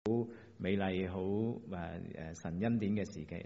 美麗好神恩典嘅時期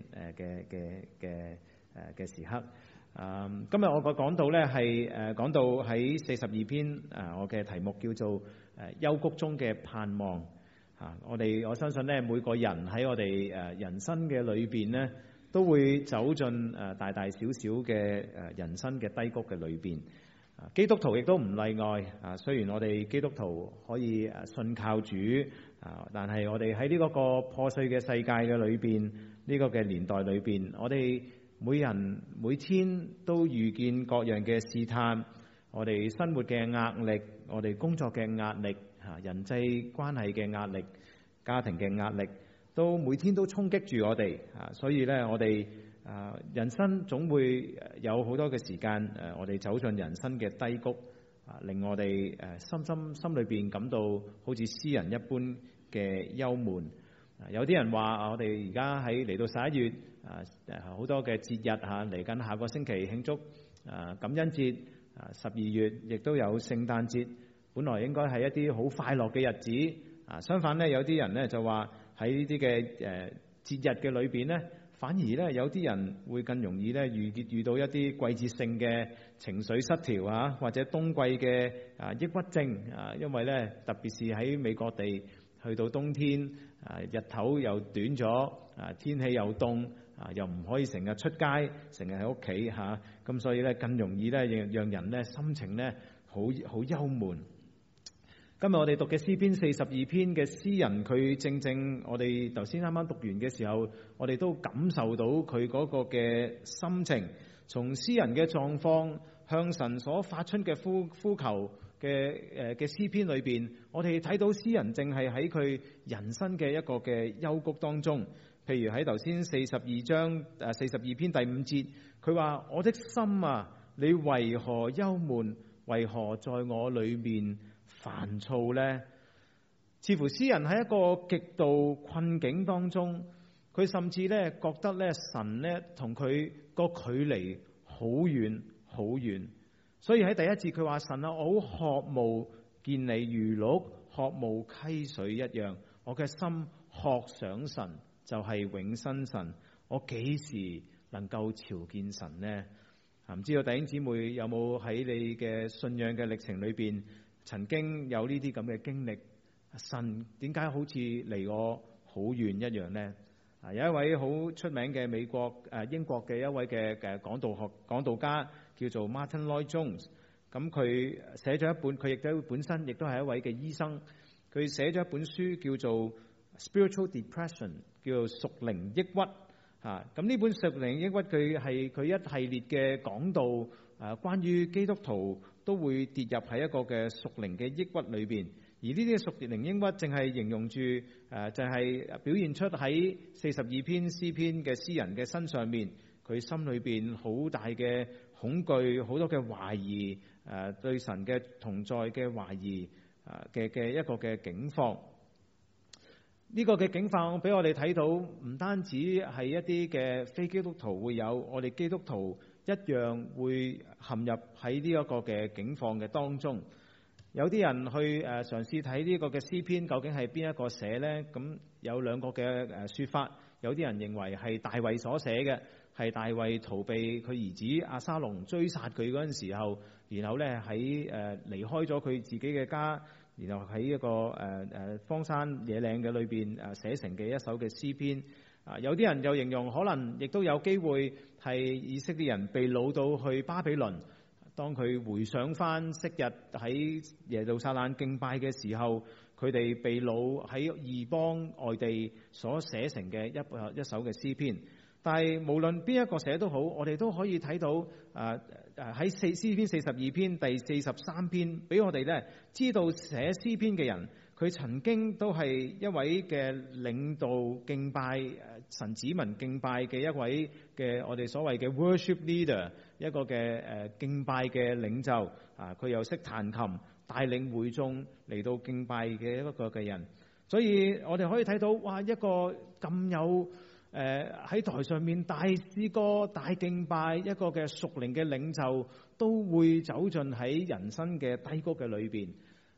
嘅時刻。今日我個講道咧係講到喺42篇我嘅題目叫做幽谷中嘅盼望。我相信咧每個人喺我哋人生嘅裏邊咧都會走進大大小小嘅人生嘅低谷嘅裏邊。基督徒亦都唔例外。雖然我哋基督徒可以信靠主，但係我哋喺呢個破碎嘅世界嘅裏邊，呢個嘅年代裏邊，我哋每人每天都遇見各樣嘅試探，我哋生活嘅壓力，我哋工作嘅壓力，人際關係嘅壓力，家庭嘅壓力，都每天都衝擊住我哋。所以咧，我哋人生總會有好多嘅時間，我哋走進人生嘅低谷，令我哋心裏邊感到好似詩人一般嘅憂悶。有啲人話我哋而家喺嚟到11月，好多嘅節日嚟緊，下個星期慶祝感恩節，12月亦都有聖誕節，本來應該係一啲好快樂嘅日子。相反呢，有啲人呢就話喺呢啲嘅節日嘅裏邊呢，反而咧有啲人會更容易咧遇到一啲季節性嘅情緒失調或者冬季嘅抑鬱症。因為咧特別是喺美國地去到冬天，日頭又短咗，天氣又凍，又唔可以成日出街，成日喺屋企咁所以咧更容易咧讓人咧心情咧好憂悶。今日我哋讀嘅詩篇42篇嘅詩人，佢正我哋頭先啱啱讀完嘅時候，我哋都感受到佢嗰個嘅心情。從詩人嘅狀況向神所發出嘅呼求嘅詩篇裏邊，我哋睇到詩人正係喺佢人生嘅一個嘅幽谷當中。譬如喺頭先42章42篇第5節，佢話：我的心啊，你為何憂悶？為何在我裏面煩躁呢？似乎詩人喺一個極度困境當中，佢甚至咧覺得咧神咧同佢個距離好遠好遠。所以喺第一節佢話：神啊，我好渴慕見你如鹿渴慕溪水一樣，我嘅心渴想神，就係永生神。我幾時能夠朝見神呢？唔知道弟兄姊妹有冇喺你嘅信仰嘅歷程裏邊曾經有呢啲咁嘅經歷？神點解好似離我好遠一樣呢？有一位好出名嘅英國嘅一位嘅講道家叫做 Martin Lloyd Jones。咁佢寫咗一本，佢亦都本身亦都係一位嘅醫生。佢寫咗一本書叫做 Spiritual Depression， 叫做屬靈抑鬱。咁呢本屬靈抑鬱佢一系列嘅講道，關於基督徒都會跌入喺一個嘅屬靈嘅抑鬱裏邊。而呢啲屬靈抑鬱正係形容住就係表現出喺42篇詩篇嘅詩人嘅身上面，佢心裏邊好大嘅恐懼，好多嘅懷疑，對神嘅同在嘅懷疑嘅一個嘅境況。呢個嘅境況俾我哋睇到，唔單止係一啲嘅非基督徒會有，我哋基督徒一樣會陷入喺呢一個嘅境況嘅當中。有啲人去嘗試睇呢個嘅詩篇究竟係邊一個寫呢？咁有兩個嘅說法。有啲人認為係大衛所寫嘅，係大衛逃避佢兒子押沙龍追殺佢嗰陣時候，然後咧喺離開咗佢自己嘅家，然後喺一個荒山野嶺嘅裏邊寫成嘅一首嘅詩篇。有啲人又形容可能亦都有機會係以色列人被擄到去巴比倫，當佢回想翻昔日喺耶路撒冷敬拜嘅時候，佢哋被擄喺異邦外地所寫成嘅一首嘅詩篇。但係無論邊一個寫都好，我哋都可以睇到喺詩篇42篇第43篇，俾我哋咧知道寫詩篇嘅人，佢曾經都係一位嘅領導敬拜神子民敬拜嘅一位嘅我哋所謂嘅 worship leader， 一個嘅敬拜嘅領袖。佢又識彈琴，帶領會眾嚟到敬拜嘅一個嘅人。所以我哋可以睇到，哇，一個咁有喺台上面大詩歌、大敬拜，一個嘅屬靈嘅領袖，都會走進喺人生嘅低谷嘅裏邊。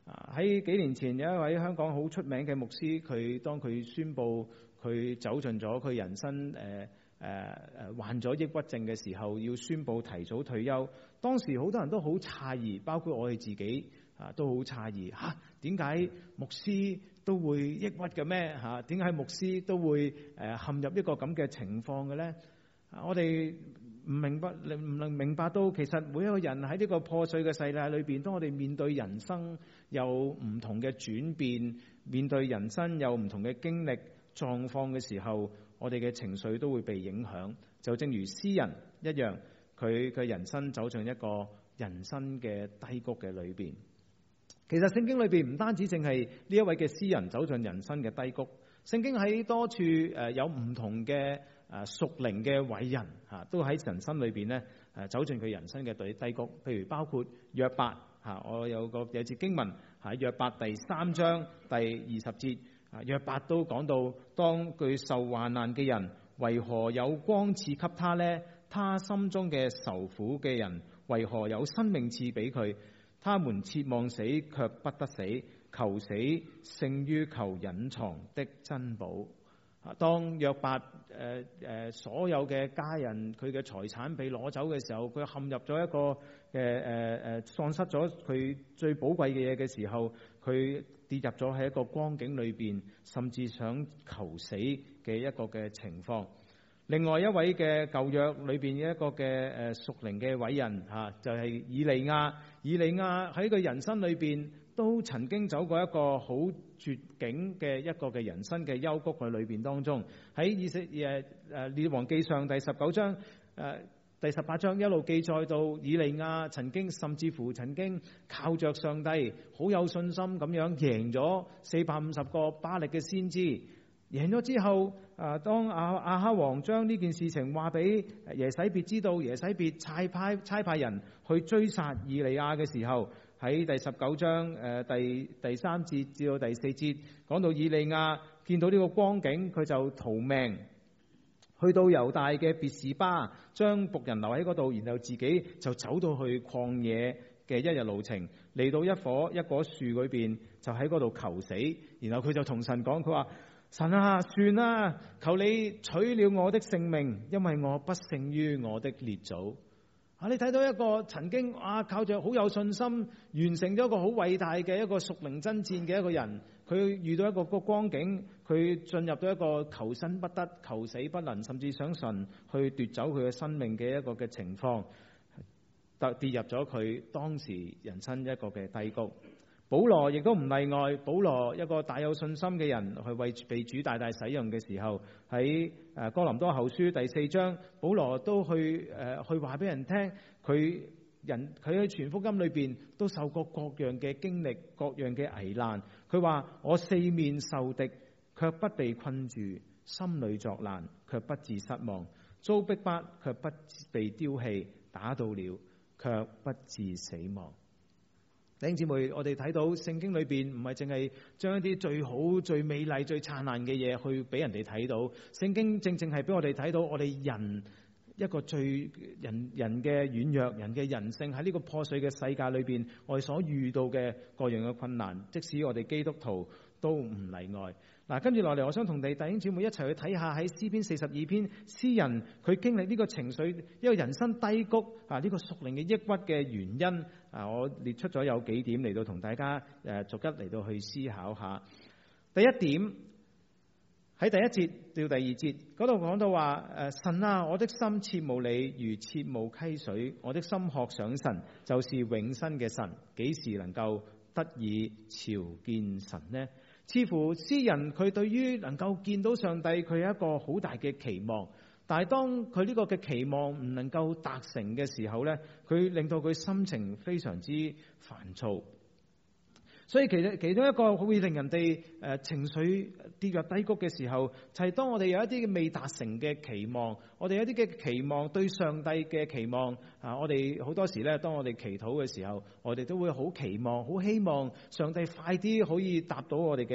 喺幾年前有一位香港好出名嘅牧師，當佢宣布佢走進咗佢人生患咗抑鬱症嘅時候，要宣布提早退休。當時好多人都好詫異，包括我哋自己都好詫異，點解牧師都會抑鬱嘅咩？點解牧師都會陷入一個咁嘅情況嘅呢？我哋唔能明白到，其實每一個人喺呢個破碎嘅世界裏邊，當我哋面對人生有唔同嘅轉變，面對人生有唔同嘅經歷狀況嘅時候，我哋嘅情緒都會被影響。就正如詩人一樣，佢嘅人生走進一個人生嘅低谷嘅裏邊。其實聖經裏邊唔單止淨係呢一位嘅詩人走進人生嘅低谷，聖經喺多處有唔同嘅屬靈嘅偉人都喺人生裏邊咧走進佢人生嘅低谷。譬如包括約伯，我有節經文喺約伯第3章第20節，約伯都講到，當佢受患難嘅人為何有光賜給他呢？他心中嘅愁苦嘅人為何有生命賜俾佢？他們切望死卻不得死，求死勝於求隱藏的珍寶。當約伯所有嘅家人佢嘅財產被攞走嘅時候，佢陷入咗一個喪失咗佢最寶貴嘅嘢嘅時候，佢跌入咗喺一個光景裏邊，甚至想求死嘅一個嘅情況。另外一位嘅舊約裏邊嘅一個嘅屬靈嘅偉人就係以利亞。以利亞喺佢人生裏邊都曾經走過一個好絕境嘅一個嘅人生嘅幽谷嘅裏邊當中。喺列王記上第19章第18章一路記載到以利亞甚至乎曾經靠着上帝好有信心咁樣贏咗450個巴力嘅先知。贏咗之後，當亞哈王將呢件事情話俾耶洗別知道，耶洗別差派人去追殺以利亞嘅時候，喺第19章第3節至到第4節講到以利亞見到呢個光景，佢就逃命去到猶大嘅別是巴，將僕人留喺嗰度，然後自己就走到去曠野嘅一日路程，嚟到一棵樹裏邊，就喺嗰度求死。然後佢就同神講，佢話：神啊，算啦，求你取了我的性命，因為我不勝於我的列祖。你睇到一個曾經靠着好有信心完成咗一個好偉大嘅一個屬靈爭戰嘅一個人，佢遇到一個光景，佢進入到一個求生不得、求死不能，甚至想神去奪走佢嘅生命嘅一個嘅情況，跌入咗佢當時人生一個嘅低谷。保羅亦都唔例外，保羅一個大有信心嘅人，去為被主大大使用嘅時候，喺哥林多後書第4章，保羅都去話俾人聽，佢喺傳福音裏邊都受過各樣嘅經歷、各樣嘅危難。佢話：我四面受敵，卻不被困住；心裏作難，卻不致失望；遭逼迫，卻不被丟棄；打到了，卻不致死亡。弟兄姊妹，我哋睇到聖經裏邊唔係淨係將一啲最好、最美麗、最燦爛嘅嘢去俾人哋睇到，聖經正正係俾我哋睇到我哋人一個最人嘅軟弱、人嘅人性喺呢個破碎嘅世界裏邊，我哋所遇到嘅各樣嘅困難，即使我哋基督徒都唔例外。跟住落嚟，我想同弟兄姊妹一齊去睇下喺詩篇42篇，詩人佢經歷呢個情緒，一個人生低谷呢個屬靈嘅抑鬱嘅原因我列出咗有幾點嚟到同大家逐一嚟到去思考下。第一點，喺第1節到第2節嗰度講到話神啊，我的心切慕你如切慕溪水，我的心渴想神，就是永生嘅神，幾時能夠得以朝見神呢？似乎詩人佢對於能夠見到上帝，佢有一個好大嘅期望，但係當佢呢個嘅期望唔能夠達成嘅時候呢，佢令到佢心情非常之煩躁。所以其中一個會令人哋情緒跌入低谷嘅時候，就係當我哋有一啲未達成嘅期望，我哋有一啲嘅期望對上帝嘅期望我哋好多時咧，當我哋祈禱嘅時候，我哋都會好期望、好希望上帝快啲可以答到我哋嘅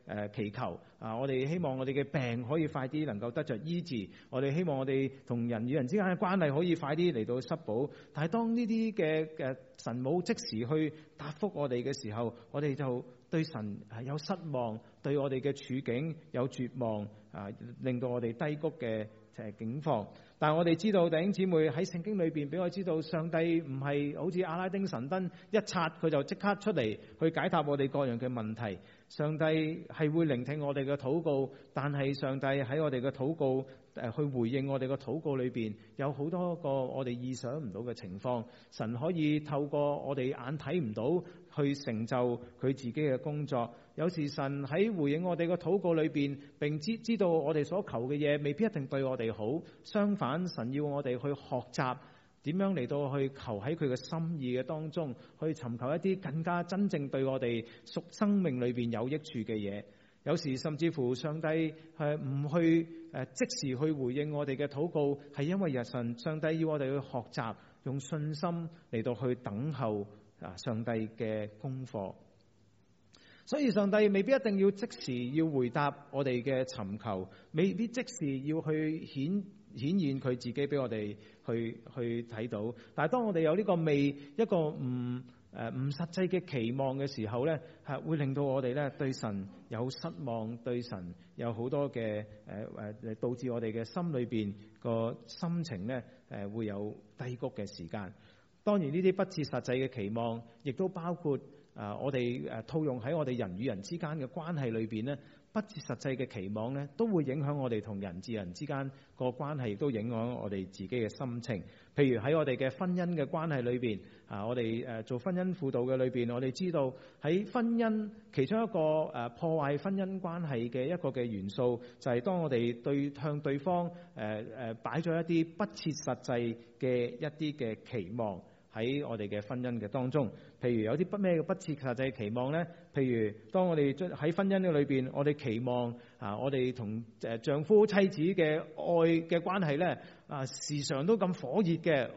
祈求我哋希望我哋嘅病可以快啲能夠得着醫治，我哋希望我哋同人與人之間嘅關係可以快啲嚟到修補。但係當呢啲嘅神冇即時去答覆我哋嘅時候，我哋就對神有失望，對我哋嘅處境有絕望令到我哋低谷嘅境況。但係我哋知道弟兄姊妹喺聖經裏邊俾我知道，上帝唔係好似阿拉丁神燈一擦佢就即刻出嚟去解答我哋各樣嘅問題。上帝係會聆聽我哋嘅禱告，但係上帝喺我哋嘅禱告去回應我哋嘅禱告裏邊有好多個我哋意想唔到嘅情況。神可以透過我哋眼睇唔到去成就佢自己嘅工作。有時神喺回應我哋嘅禱告裏邊，並知道我哋所求嘅嘢未必一定對我哋好，相反神要我哋去學習點樣嚟到去求喺佢嘅心意嘅當中，去尋求一啲更加真正對我哋屬生命裏邊有益處嘅嘢。有時甚至乎上帝唔去即時去回應我哋嘅禱告，係因為上帝要我哋去學習用信心嚟到去等候上帝嘅功課。所以上帝未必一定要即時要回答我哋嘅尋求，未必即時要去顯現佢自己俾我哋去睇到。但係當我哋有呢個一個唔實際嘅期望嘅時候咧，係會令到我哋咧對神有失望，對神有好多嘅導致我哋嘅心裏邊個心情咧會有低谷嘅時間。當然呢啲不切實際嘅期望，亦都包括我哋套用喺我哋人與人之間嘅關係裏邊咧，不切實際嘅期望咧，都會影響我哋同人至人之間個關係，亦都影響我哋自己嘅心情。譬如喺我哋嘅婚姻嘅關係裏邊，我哋做婚姻輔導嘅裏邊，我哋知道喺婚姻其中一個破壞婚姻關係嘅一個嘅元素，就係當我哋向對方擺咗一啲不切實際嘅一啲嘅期望喺我哋嘅婚姻嘅當中。譬如有啲咩嘅不切實際期望呢？譬如當我哋喺婚姻嘅裏邊，我哋期望我哋同丈夫妻子嘅愛嘅關係呢，時常都咁火熱嘅，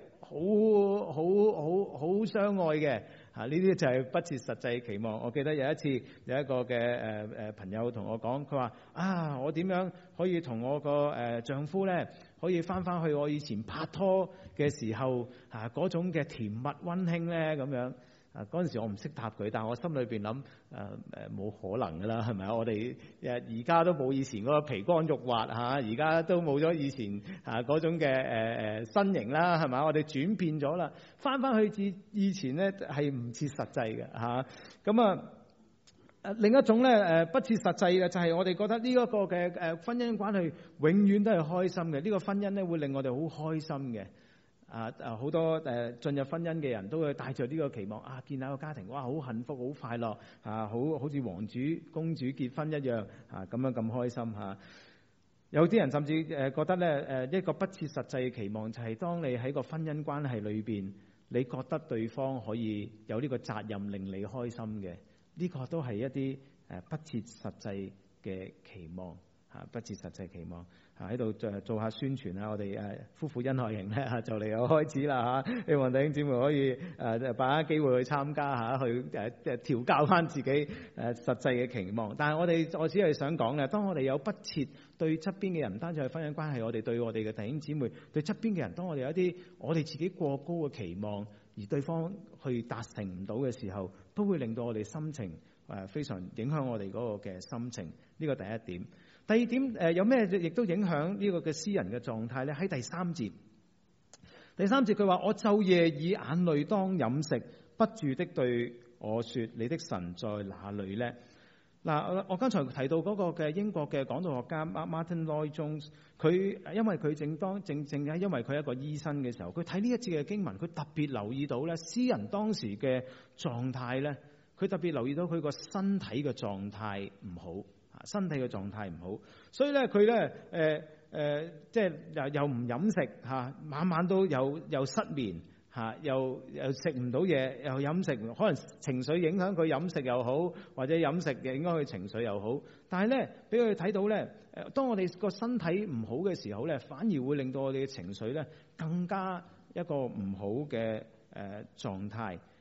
好相愛嘅。呢啲就係不切實際期望。我記得有一次有一個嘅朋友同我講，佢話我點樣可以同我個丈夫呢，可以翻去我以前拍拖嘅時候嗰種嘅甜蜜溫馨呢？咁樣。嗰陣時我唔識答佢，但係我心裏邊諗冇可能㗎啦，係咪啊？我哋而家都冇以前嗰個皮光肉滑而家都冇咗以前嗰種嘅身形啦，係咪啊？我哋轉變咗啦，翻去至以前咧係唔切實際嘅咁另一種咧不切實際嘅就係我哋覺得呢一個嘅婚姻關係永遠都係開心嘅，呢個婚姻咧會令我哋好開心嘅。好多進入婚姻嘅人都會帶着呢個期望建立個家庭，哇，好幸福，好快樂好似王主公主結婚一樣咁樣咁開心有啲人甚至覺得咧一個不切實際嘅期望就係當你喺個婚姻關係裏邊，你覺得對方可以有呢個責任令你開心嘅，呢個都係一啲不切實際嘅期望不切實際期望喺度做下宣傳我哋夫婦恩愛營咧就嚟有開始啦希望弟兄姊妹可以把握機會去參加去調教翻自己實際嘅期望。但係我只係想講嘅，當我哋有不切對側邊嘅人，唔單止係婚姻關係，我哋對我哋嘅弟兄姊妹，對側邊嘅人，當我哋有一啲我哋自己過高嘅期望，而對方去達成唔到嘅時候，都會令到我哋心情非常影響我哋嗰個嘅心情。呢個第一點。第二點有咩亦都影響呢個嘅詩人嘅狀態咧？喺第三節佢話：我晝夜以眼淚當飲食，不住的對我說：你的神在哪裏呢？我剛才提到嗰個嘅英國嘅講道學家 Martin Lloyd Jones， 佢因為佢正係因為佢係一個醫生嘅時候，佢睇呢一節嘅經文，佢特別留意到咧詩人當時嘅狀態咧，佢特別留意到佢個身體嘅狀態唔好。身體嘅狀態唔好，所以咧佢咧即係又唔飲食晚晚都又失眠又食唔到嘢，又飲食，可能情緒影響佢飲食又好，或者飲食影響佢情緒又好。但係咧俾佢睇到咧，當我哋個身體唔好嘅時候咧，反而會令到我哋嘅情緒咧更加一個唔好嘅狀態。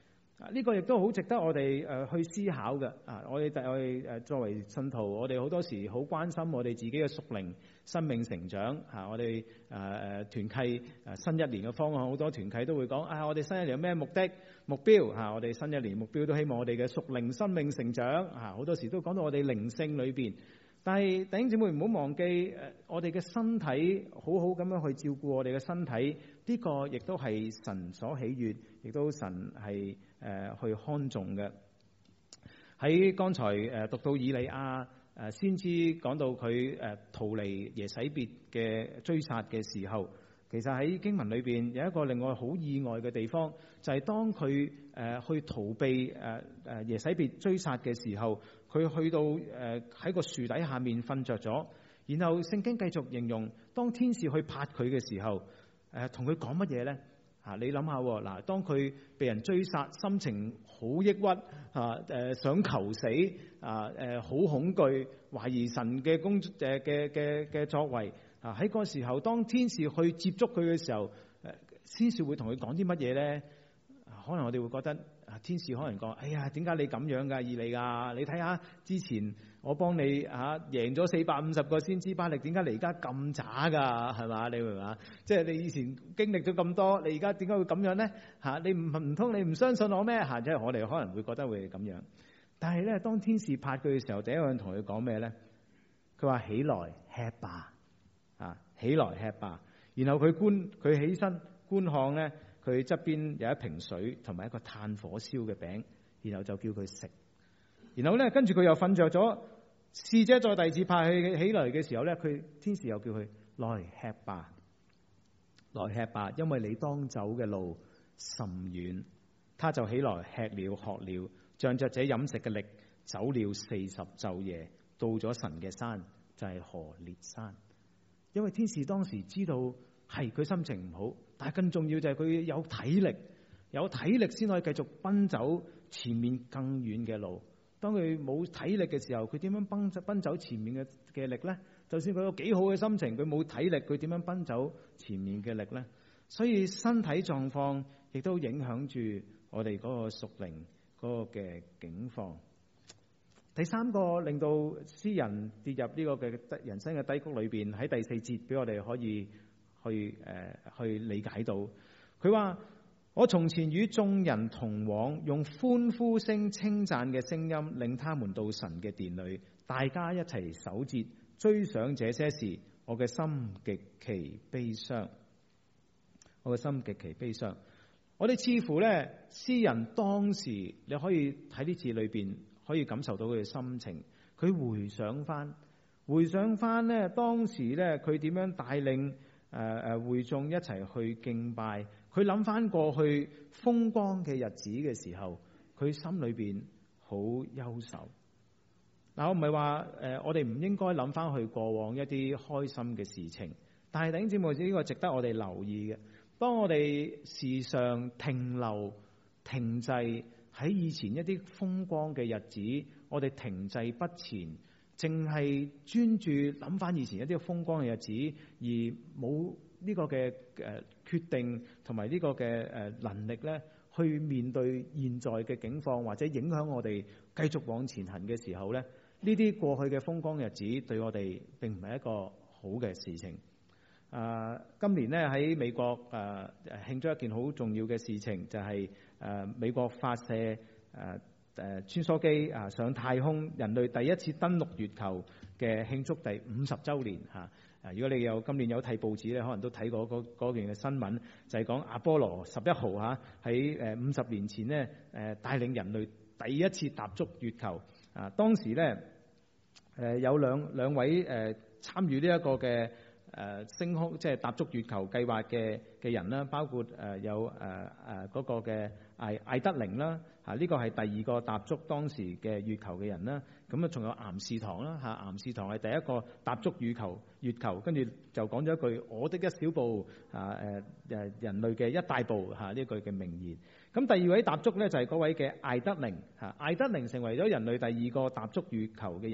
呢個亦都好值得我哋去思考嘅。我哋作為信徒，我哋好多時好關心我哋自己嘅屬靈生命成長。我哋團契新一年嘅方向，好多團契都會講我哋新一年有咩目的目標。我哋新一年目標都希望我哋嘅屬靈生命成長。好多時都講到我哋靈性裏邊。但係弟兄姊妹唔好忘記，我哋嘅身體好好咁樣去照顧我哋嘅身體，呢個亦都係神所喜悅，亦都神係去看重嘅。喺剛才讀到以利亞先知講到佢逃離耶洗別嘅追殺嘅時候，其實喺經文裏邊有一個令我好意外嘅地方，就係當佢去逃避耶洗別追殺嘅時候，佢去到喺個樹底下面瞓着咗，然後聖經繼續形容，當天使去拍佢嘅時候，同佢講乜嘢呢？你諗下嗱，當佢被人追殺，心情好抑鬱想求死好恐懼，懷疑神嘅嘅作為喺嗰個時候，當天使去接觸佢嘅時候，天使會同佢講啲乜嘢呢？可能我哋會覺得天使可能講：哎呀，點解你咁樣㗎？以利亞，你睇下之前我幫你贏咗450個先知巴力，點解你而家咁渣㗎？係嘛？你明嘛？即係你以前經歷咗咁多，你而家點解會咁樣呢？你唔通你唔相信我咩？即係我哋可能會覺得會咁樣。但係咧，當天使拍佢嘅時候，第一個人同佢講咩咧？佢話：起來吃吧，起來吃吧。然後佢起身觀看咧。佢側邊有一瓶水同埋一個炭火燒嘅餅，然後就叫佢食。然後咧，跟住佢又瞓着咗。使者再第二次派佢起來嘅時候咧，天使又叫佢來吃吧，來吃吧，因為你當走嘅路甚遠。他就起來吃了喝了，仗着這飲食嘅力，走了40晝夜，到咗神嘅山，就係何烈山。因為天使當時知道係佢心情唔好。但係更重要就係佢有體力先可以繼續奔走前面更遠嘅路。當佢冇體力嘅時候，佢點樣奔走前面嘅力呢？就算佢有幾好嘅心情，佢冇體力，佢點樣奔走前面嘅力呢？所以身體狀況亦都影響住我哋嗰個屬靈嗰個嘅境況。第三個令到詩人跌入呢個嘅人生嘅低谷裏邊，喺第4節俾我哋可以去理解到，佢話：我從前與眾人同往，用歡呼聲稱讚嘅聲音，領他們到神嘅殿裏，大家一齊守節，追想這些事，我嘅心極其悲傷。我嘅心極其悲傷。我哋似乎咧，詩人當時你可以喺呢字裏邊可以感受到佢嘅心情。佢回想翻咧，當時咧佢點樣帶領會眾一齊去敬拜，佢諗翻過去風光嘅日子嘅時候，佢心裏邊好憂愁。嗱，我唔係話我哋唔應該諗翻去過往一啲開心嘅事情，但係弟兄姊妹，呢個值得我哋留意嘅。當我哋時常停留停滯喺以前一啲風光嘅日子，我哋停滯不前，淨係專注諗翻以前一啲風光嘅日子，而冇呢個嘅決定同埋呢個嘅能力咧，去面對現在嘅境況，或者影響我哋繼續往前行嘅時候咧，呢啲過去嘅風光日子對我哋並唔係一個好嘅事情。今年咧喺美國慶祝一件好重要嘅事情，就係美國發射穿梭機上太空，人類第一次登陸月球嘅慶祝第50週年嚇。如果你今年有睇報紙咧，可能都睇過嗰件嘅新聞，就係講阿波羅11號嚇喺50年前咧帶領人類第一次踏足月球。當時咧有兩位參與呢一個嘅升空即係踏足月球計劃嘅人啦，包括有嗰個嘅艾德靈啦，呢個係第二個踏足當時嘅月球嘅人啦。咁仲有岩士堂啦，岩士堂係第一個踏足月球，跟住就講咗一句我的一小步人類嘅一大步呢句嘅名言。咁第二位踏足咧就係嗰位嘅艾德靈，艾德靈成為咗人類第二個踏足月球嘅人。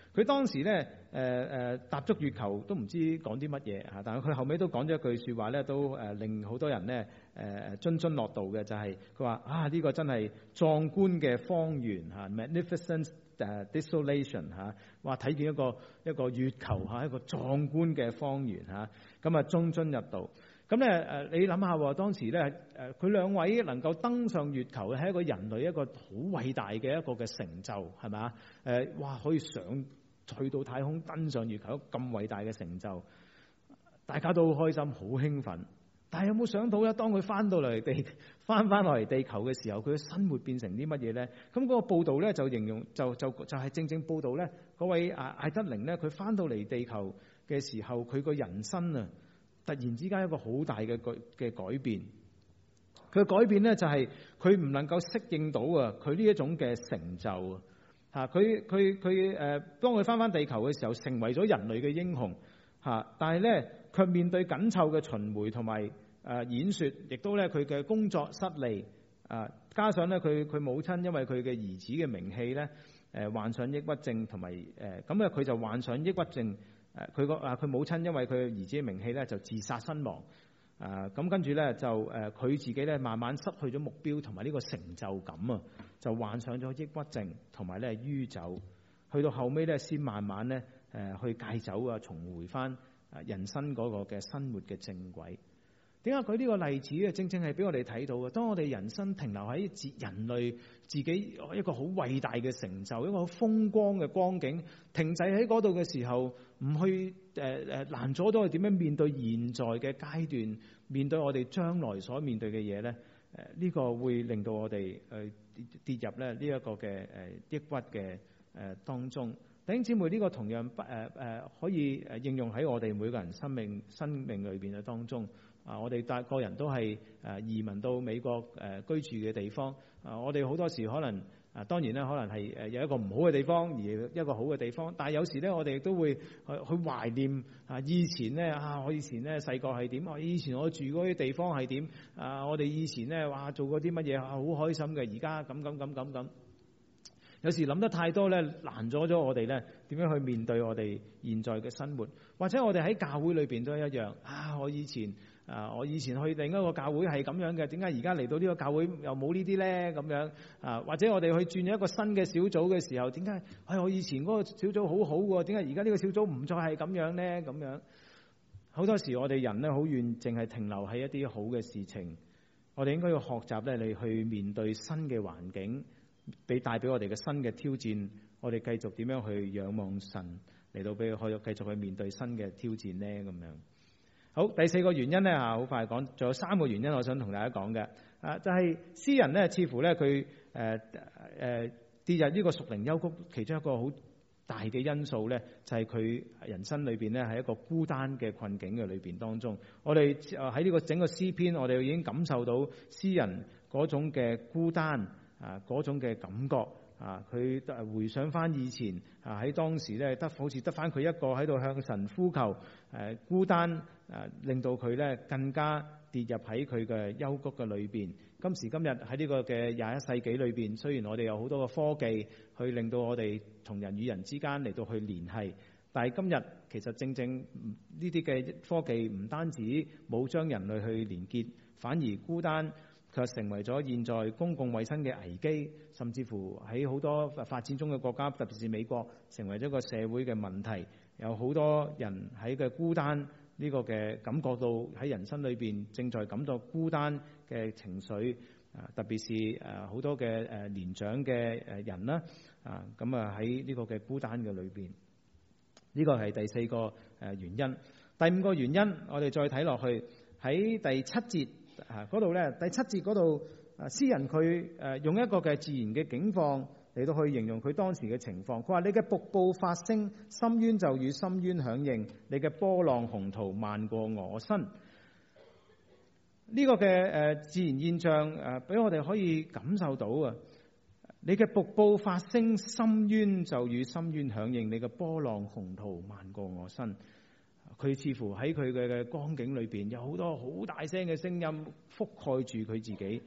佢當時咧踏足月球都唔知講啲乜嘢嚇，但係佢後尾都講咗一句説話咧，都令好多人咧津津樂道嘅，就係佢話呢個真係壯觀嘅荒原嚇 ，magnificent desolation 嚇，話睇見一個月球嚇，一個壯觀嘅荒原嚇，咁啊津津入道。咁咧你諗下喎，當時咧佢兩位能夠登上月球，係一個人類一個好偉大嘅一個嘅成就，係咪啊？哇，可以去到太空登上月球，咁偉大嘅成就，大家都好開心，好興奮。但係有冇想到咧？當佢翻落嚟地球嘅時候，佢嘅生活變成啲乜嘢咧？咁嗰個報導咧就形容就係正正報導咧嗰位艾德靈咧，佢翻到嚟地球嘅時候，佢個人生啊突然之間一個好大嘅改變。佢嘅改變咧就係佢唔能夠適應到佢呢一種嘅成就啊！佢當佢翻地球嘅時候，成為咗人類嘅英雄嚇，但係咧卻面對緊湊嘅巡迴同埋演說，亦都咧佢嘅工作失利加上咧佢母親因為佢嘅兒子嘅名氣咧患上抑鬱症，同埋咁佢就患上抑鬱症。佢母親因為佢兒子嘅名氣咧就自殺身亡。咁跟住咧就佢自己咧慢慢失去咗目標同埋呢個成就感啊，就患上咗抑鬱症同埋咧酗酒，去到後尾咧先慢慢咧去戒酒啊，重回翻人生嗰個嘅生活嘅正軌。點解舉呢個例子咧？正正係俾我哋睇到嘅，當我哋人生停留喺人類自己一個好偉大嘅成就，一個好風光嘅光景，停滯喺嗰度嘅時候，唔去攔阻到我哋點樣面對現在嘅階段，面對我哋將來所面對嘅嘢咧？呢個會令到我哋跌入咧呢一個嘅抑鬱嘅當中。弟兄姊妹，呢個同樣可以應用喺我哋每個人生命裏邊嘅當中。我哋大個人都係移民到美國居住嘅地方。我哋好多時可能當然咧，可能係有一個唔好嘅地方，而一個好嘅地方。但係有時咧，我哋都會去懷念以前咧我以前咧細個係點？以前我住嗰啲地方係點？我哋以前咧做過啲乜嘢好開心嘅。而家咁。有時諗得太多咧，難咗我哋咧點樣去面對我哋現在嘅生活，或者我哋喺教會裏邊都一樣。我以前去另一個教會係咁樣嘅，點解而家嚟到呢個教會又冇呢啲咧？咁樣或者我哋去轉一個新嘅小組嘅時候，點解我以前嗰個小組好好喎？點解而家呢個小組唔再係咁樣咧？咁樣好多時我哋人咧好願淨係停留喺一啲好嘅事情，我哋應該要學習咧嚟去面對新嘅環境，帶俾我哋嘅新嘅挑戰，我哋繼續點樣去仰望神，嚟到俾佢繼續去面對新嘅挑戰呢？咁樣好，第四個原因咧好快講，仲有三個原因我想同大家講嘅就係詩人咧似乎咧佢跌入呢個屬靈幽谷，其中一個好大嘅因素咧就係佢人生裏邊咧係一個孤單嘅困境嘅裏邊當中。我哋喺呢個整個詩篇，我哋已經感受到詩人嗰種嘅孤單嗰種嘅感覺佢回想翻以前喺當時咧好似得翻佢一個喺度向神呼求，孤單令到佢咧更加跌入喺佢嘅幽谷嘅裏邊。今時今日喺呢個嘅21世紀裏邊，雖然我哋有好多嘅科技去令到我哋同人與人之間嚟到去聯繫，但係今日其實正正呢啲嘅科技唔單止冇將人類去連結，反而孤單卻成為咗現在公共衛生嘅危機，甚至乎喺好多發展中嘅國家，特別是美國，成為咗一個社會嘅問題。有好多人喺嘅孤單呢個嘅感覺到喺人生裏邊正在感到孤單嘅情緒，特別是好多嘅年長嘅人啦，咁喺呢個嘅孤單嘅裏邊，呢個係第四個原因。第五個原因，我哋再睇落去喺第七節。嗰度咧，第七節嗰度，詩人佢用一個嘅自然嘅境況嚟到去形容佢當時嘅情況。佢話：你嘅瀑布發聲，深淵就與深淵響應；你嘅波浪洪濤漫過我身。呢個嘅自然現象俾我哋可以感受到啊！你嘅瀑布發聲，深淵就與深淵響應；你嘅波浪洪濤漫過我身。佢似乎喺佢嘅光景裏邊有好多好大聲嘅聲音覆蓋住佢自己，佢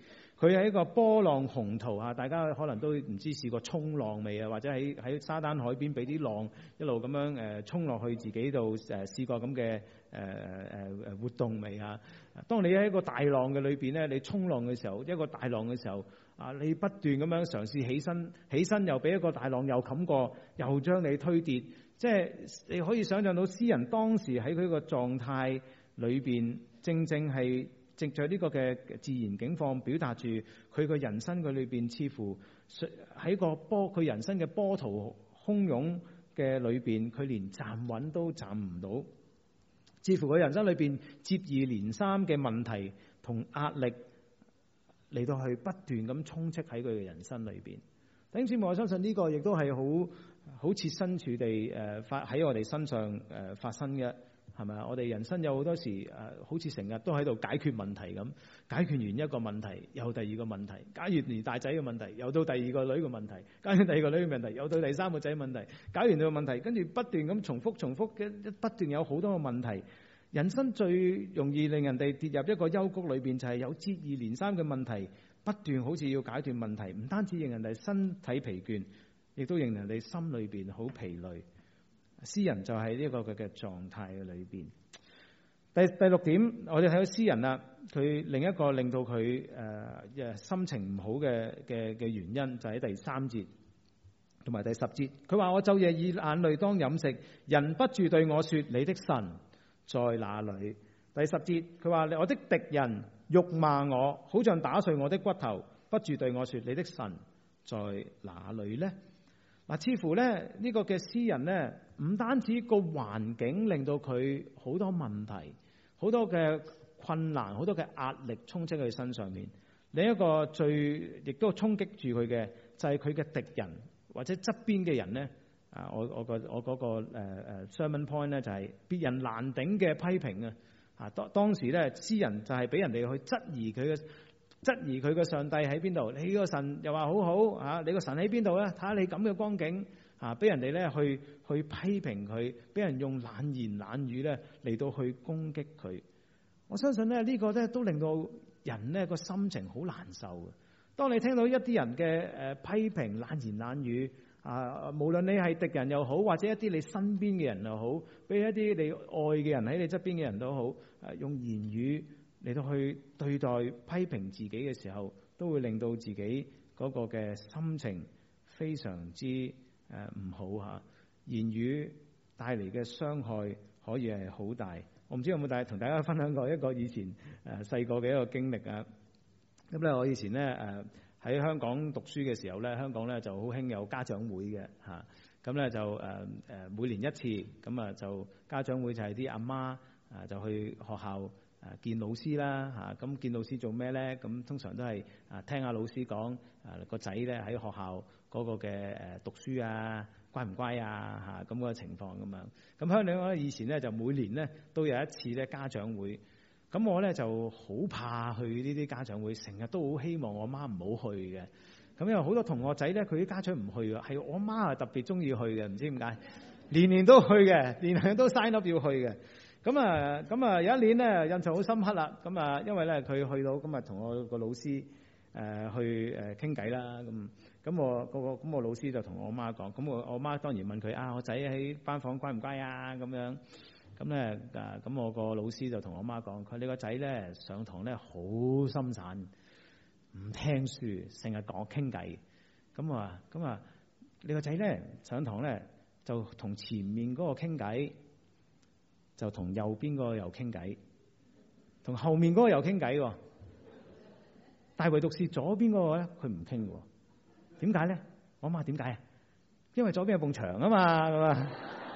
佢係一個波浪洪濤啊！大家可能都唔知試過衝浪未啊？或者喺沙灘海邊俾啲浪一路咁樣衝落去自己度試過咁嘅活動未啊？當你喺一個大浪嘅裏邊咧，你衝浪嘅時候，一個大浪嘅時候啊，你不斷咁樣嘗試起身又俾一個大浪又冚過，又將你推跌。即係你可以想象到詩人當時喺佢個狀態裏邊，正係藉著呢個嘅自然境況，表達住佢個人生嘅裏邊，似乎喺佢人生嘅波濤洶湧嘅裏邊，佢連站穩都站唔到，似乎佢人生裏邊接二連三嘅問題同壓力嚟到去不斷咁充斥喺佢嘅人生裏邊。弟兄姊妹，我相信呢個亦都係好切身處地喺我哋身上發生嘅，係咪啊？我哋人生有好多時好似成日都喺度解決問題咁，解決完一個問題又第二個問題，解決完大仔嘅問題又到第二個女嘅問題，解決第二個女嘅問題又到第三個仔嘅問題，解完呢個問題，跟住不斷咁重複嘅，不斷有好多個問題。人生最容易令人哋跌入一個幽谷裏邊，就係有接二連三嘅問題，不斷好似要解決問題，唔單止令人哋身體疲倦，亦都令人哋心裏邊好疲累。詩人就喺呢個佢嘅狀態嘅裏邊。第六點，我哋睇到詩人啦，佢另一個令到佢心情唔好嘅原因，就喺第3節同埋第10節。佢話：我晝夜以眼淚當飲食，人不住對我說：你的神在哪裏？第10節佢話：我的敵人辱罵我，好像打碎我的骨頭，不住對我說：你的神在哪裏呢？嗱，似乎咧呢個嘅詩人咧，唔單止個環境令到佢好多問題、好多嘅困難、好多嘅壓力充斥喺佢身上面。另一個亦都衝擊住佢嘅，就係佢嘅敵人或者側邊嘅人咧。我嗰個sermon point 咧，就係別人難頂嘅批評啊！當時咧，詩人就係俾人哋去質疑佢嘅上帝喺邊度？你個神又話好好嚇，你個神喺邊度咧？睇下你咁嘅光景嚇，俾人哋咧去批評佢，俾人用冷言冷語咧嚟到去攻擊佢。我相信咧呢個咧都令到人咧個心情好難受嘅。當你聽到一啲人嘅批評、冷言冷語無論你係敵人又好，或者一啲你身邊嘅人又好，俾一啲你愛嘅人喺你側邊嘅人都好，用言語嚟到去對待批評自己嘅時候，都會令到自己嗰個嘅心情非常之唔好嚇。言語帶嚟嘅傷害可以係好大。我唔知有冇同大家分享過一個以前細個嘅一個經歷啊。咁咧，我以前咧喺香港讀書嘅時候咧，香港咧就好興有家長會嘅嚇。咁咧就每年一次，咁啊就家長會就係啲阿媽就去學校見老師啦嚇。咁見老師做咩咧？咁通常都係聽下老師講個仔咧喺學校嗰個嘅讀書啊，乖唔乖啊嚇，咁個情況咁樣。咁香港咧以前咧就每年咧都有一次咧家長會。咁我咧就好怕去呢啲家長會，成日都好希望我媽唔好去嘅。咁有好多同學仔咧，佢啲家長唔去啊，係我媽係特別中意去嘅，唔知點解，年年都去嘅，年年都 sign up 要去嘅。咁啊有一年咧印象好深刻啦。咁啊因為咧佢去到咁啊同我個老師去傾偈啦。咁我老師就同我媽講，咁我媽當然問佢我仔喺班房乖唔乖啊咁樣。咁咧咁我個老師就同我媽講，佢你個仔咧上堂咧好心散，唔聽書，成日講傾偈。咁啊，你個仔咧上堂咧就同前面嗰個傾偈，就同右邊嗰個又傾偈，同後面嗰個又傾偈喎。但係唯獨是左邊嗰個咧，佢唔傾喎。點解咧？我媽點解啊？因為左邊有埲牆啊嘛，咁啊。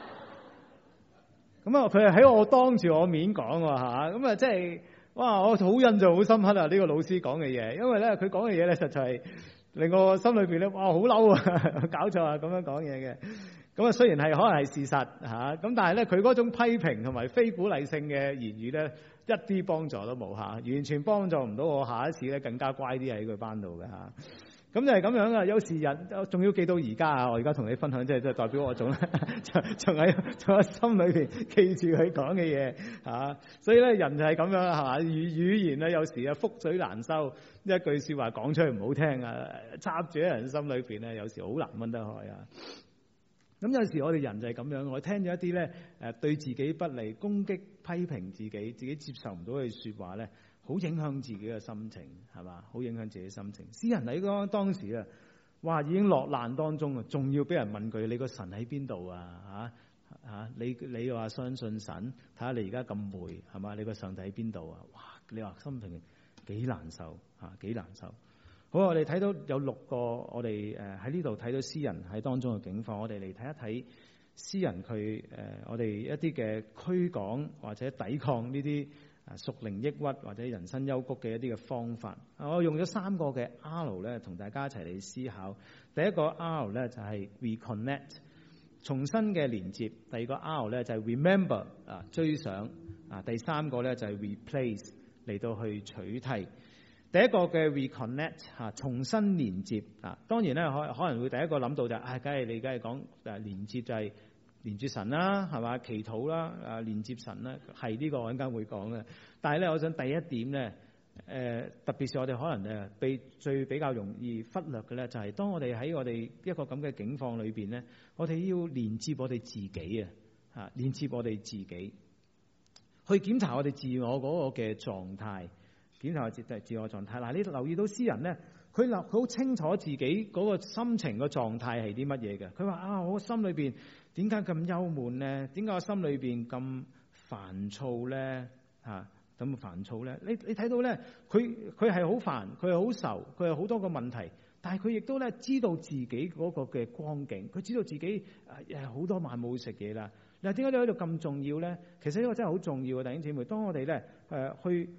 咁啊，佢係喺我當住我面講喎嚇，咁啊即係哇！我好印象好深刻啊！呢個老師講嘅嘢，因為咧佢講嘅嘢咧，實在係令我心裏邊咧哇好嬲啊！搞錯啊咁樣講嘢嘅。咁啊雖然係可能係事實嚇，咁但係咧佢嗰種批評同埋非鼓勵性嘅言語咧，一啲幫助都冇嚇，完全幫助唔到我下一次咧更加乖啲喺佢班度嘅嚇。 咁就係咁樣啊！有時人仲要記到而家啊！我而家同你分享，即係代表我仲仲喺心裏邊記住佢講嘅嘢嚇。所以咧，人就係咁樣係嘛？語言啊，有時啊，覆水難收，一句説話講出去唔好聽啊，插住喺人心裏邊咧，有時好難掹得開啊。咁有時我哋人就係咁樣，我聽咗一啲咧對自己不利、攻擊、批評自己接受唔到嘅説話咧，好影響自己嘅心情，係嘛？好影響自己心情。詩人喺當時啊，哇，已經落難當中啊，仲要俾人問佢：你個神喺邊度啊？你又話相信神，睇下你而家咁霉，係嘛？你個上帝喺邊度啊？哇！你話心情幾難受嚇，幾難受。好，我哋睇到有6個，我哋喺呢度睇到詩人喺當中嘅境況，我哋嚟睇一睇詩人佢我哋一啲嘅驅趕或者抵抗呢啲屬靈抑鬱或者人生幽谷嘅一啲嘅方法。我用咗3個嘅 R 咧，同大家一齊嚟思考。第一個 R 咧就係 reconnect， 重新嘅連接；第二個 R 咧就係 remember， 追想；第3個咧就係 replace， 嚟到去取替。第一個嘅 reconnect 重新連接啊，當然咧可能會第一個諗到就係梗係講連接就係連接神啦，係嘛？祈禱啦，連接神啦，係呢個我陣間會講嘅。但係咧，我想第一點咧，特別是我哋可能比較容易忽略嘅咧，就係當我哋喺我哋一個咁嘅境況裏邊咧，我哋要連接我哋自己啊，連接我哋自己，去檢查我哋自我嗰個嘅狀態。檢查自我狀態。嗱，你留意到詩人咧，佢好清楚自己嗰個心情嘅狀態係啲乜嘢嘅。佢話我心裏邊點解咁憂悶咧？點解我心裏邊咁煩躁咧？咁煩躁咧？你睇到咧，佢係好煩，佢係好愁，佢係好多個問題。但係佢亦都咧知道自己嗰個嘅光景，佢知道自己好多晚冇食嘢啦。嗱，點解你喺度咁重要咧？其實呢個真係好重要嘅，弟兄姊妹。當我哋咧去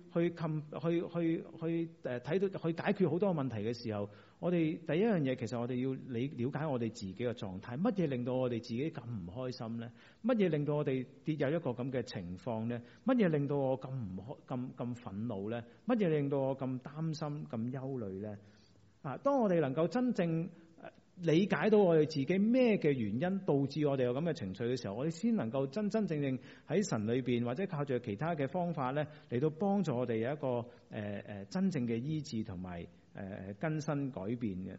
睇到去解決好多問題嘅時候，我哋第一樣嘢其實我哋要了解我哋自己嘅狀態。乜嘢令到我哋自己咁唔開心咧？乜嘢令到我哋跌入一個咁嘅情況咧？乜嘢令到我咁憤怒咧？乜嘢令到我咁擔心、咁憂慮咧？當我哋能夠真正理解到我哋自己咩嘅原因導致我哋有咁嘅情緒嘅時候，我哋先能夠真正喺神裏邊或者靠住其他嘅方法咧嚟到幫助我哋有一個真正嘅醫治同埋更新改變嘅。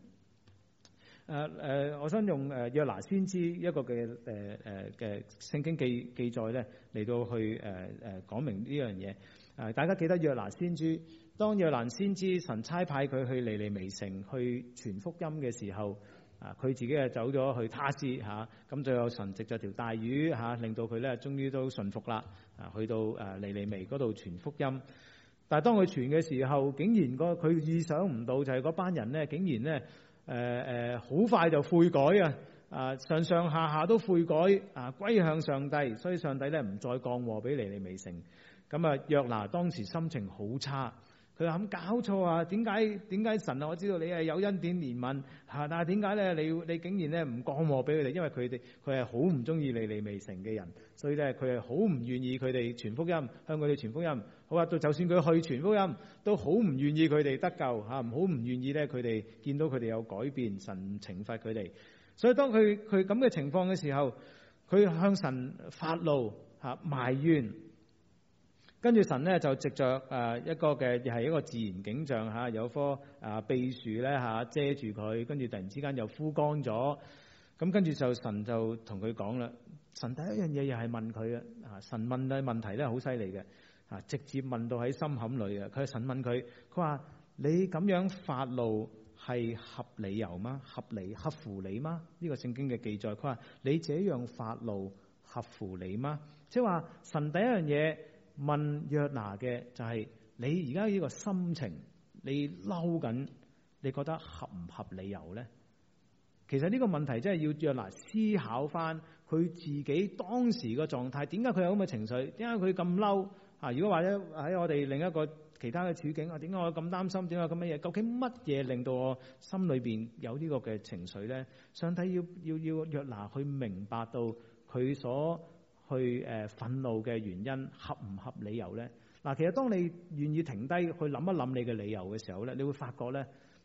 我想用約拿先知一個嘅聖經記載咧嚟到去講明呢樣嘢。大家記得約拿先知，當約拿先知神差派佢去尼尼微城去傳福音嘅時候，佢自己就走咗去他施咁最後神藉咗條大魚令到佢咧終於都順服啦，去到尼尼微嗰度傳福音。但係當佢傳嘅時候，竟然佢意想唔到就係嗰班人咧，竟然咧好快就悔改上下都悔改歸向上帝，所以上帝咧唔再降禍俾尼尼微城。咁約拿當時心情好差，佢話咁搞錯啊！點解神啊？我知道你係有恩典憐憫但係點解咧你竟然咧唔降禍俾佢哋？因為佢係好唔中意尼尼微城嘅人，所以咧佢係好唔願意佢哋傳福音，向佢哋傳福音。好啊，就算佢去傳福音，都好唔願意佢哋得救好唔願意咧佢哋見到佢哋有改變，神懲罰佢哋。所以當佢咁嘅情況嘅時候，佢向神發怒埋怨。跟住神咧就藉着一個嘅又係一個自然景象有棵秘樹咧遮住佢，跟住突然之間又枯乾咗。咁跟住就神就同佢講啦。神第一樣嘢又係問佢神問嘅問題咧好犀利嘅直接問到喺心坎裏嘅。佢神問佢話你咁樣發怒係合理由嗎？合乎理嗎？呢個聖經嘅記載，佢話你這樣發怒合乎理嗎？即係話神第一樣嘢問約拿嘅就係你而家呢個心情，你嬲緊，你覺得合唔合理由咧？其實呢個問題真係要約拿思考翻佢自己當時個狀態，點解佢有咁嘅情緒？點解佢咁嬲？如果或者喺我哋另一個其他嘅處境，點解我咁擔心？點解咁乜嘢？究竟乜嘢令到我心裏邊有呢個嘅情緒咧？上帝要約拿去明白到佢所去憤怒嘅原因合唔合理由咧？其實當你願意停低去諗一諗你嘅理由嘅時候咧，你會發覺咧，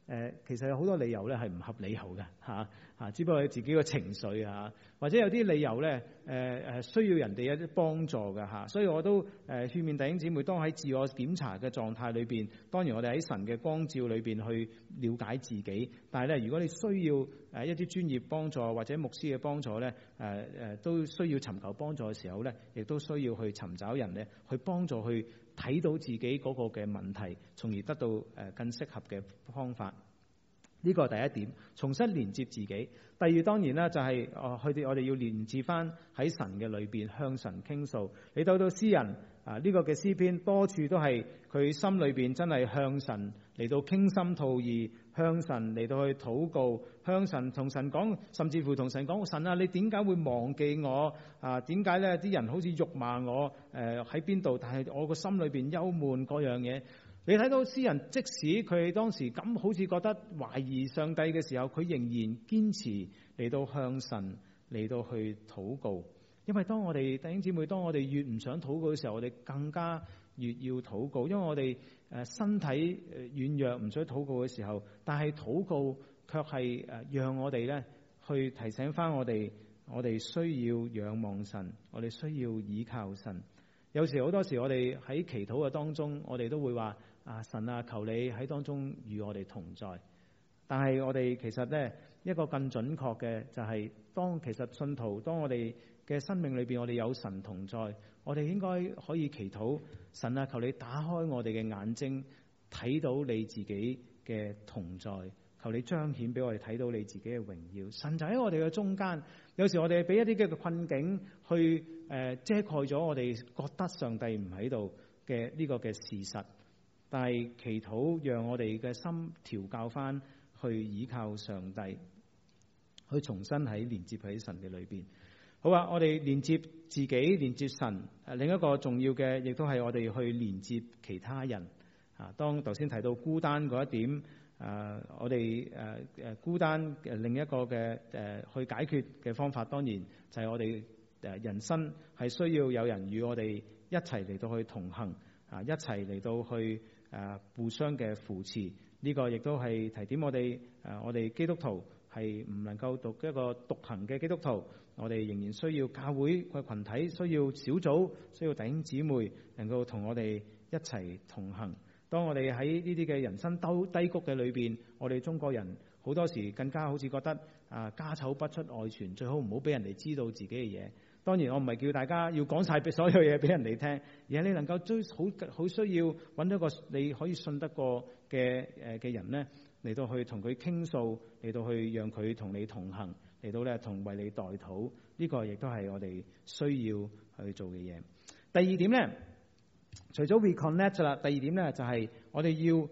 其實有好多理由咧係唔合理由嘅只不過係自己個情緒或者有啲理由咧需要人哋一啲幫助嘅所以我都勸勉弟兄姊妹，當喺自我檢查嘅狀態裏邊，當然我哋喺神嘅光照裏邊去了解自己，但係咧如果你需要一啲專業幫助或者牧師嘅幫助咧都需要尋求幫助嘅時候咧，亦都需要去尋找人咧去幫助去睇到自己嗰個嘅問題，從而得到更適合嘅方法。呢個係第一點，重新連接自己。第二當然啦，就係我哋要連接翻喺神嘅裏邊，向神傾訴。你到詩人呢個嘅詩篇多處都係佢心裏邊真係向神嚟到傾心吐意，向神嚟到去禱告，向神同神講，甚至乎同神講：神啊，你點解會忘記我？點解咧啲人好似辱罵我？喺邊度？但係我個心裏邊憂悶嗰樣嘢。你睇到詩人，即使佢當時咁好似覺得懷疑上帝嘅時候，佢仍然堅持嚟到向神嚟到去禱告。因為當我哋弟兄姊妹，當我哋越唔想禱告嘅時候，我哋更加越要禱告。因為我哋身體軟弱唔想禱告嘅時候，但係禱告卻係讓我哋咧去提醒翻我哋需要仰望神，我哋需要倚靠神。有時好多時我哋喺祈禱嘅當中，我哋都會話：神啊，求你喺當中與我哋同在。但係我哋其實咧一個更準確嘅就係，其實信徒當我哋嘅生命裏邊，我哋有神同在，我哋應該可以祈禱：神啊，求你打開我哋嘅眼睛，睇到你自己嘅同在，求你彰顯俾我哋睇到你自己嘅榮耀。神就喺我哋嘅中間。有時我哋俾一啲嘅困境去遮蓋咗我哋覺得上帝唔喺度嘅呢個嘅事實，但係祈禱讓我哋嘅心調教翻去倚靠上帝，去重新喺連接喺神嘅裏邊。好啊，我哋連接自己，連接神。另一個重要嘅，亦都係我哋去連接其他人。當頭先提到孤單嗰一點，我哋孤單另一個嘅去解決嘅方法，當然就係我哋人生係需要有人與我哋一齊嚟到去同行，一齊嚟到去互相嘅扶持。呢個亦都係提點我哋基督徒係唔能夠一個獨行嘅基督徒，我哋仍然需要教會嘅群體，需要小組，需要弟兄姊妹能夠同我哋一齊同行。當我哋喺呢啲嘅人生低谷嘅裏邊，我哋中國人好多時更加好似覺得家醜不出外傳，最好唔好俾人哋知道自己嘅嘢。當然我唔係叫大家要講晒所有嘢俾人哋聽，而係你能夠好需要揾到一個你可以信得過嘅人咧，嚟到去同佢傾訴，嚟到去讓佢同你同行，嚟到咧同為你代禱。呢個亦都係我哋需要去做嘅嘢。第二點咧，除咗 reconnect 啦，第二點咧就係我哋要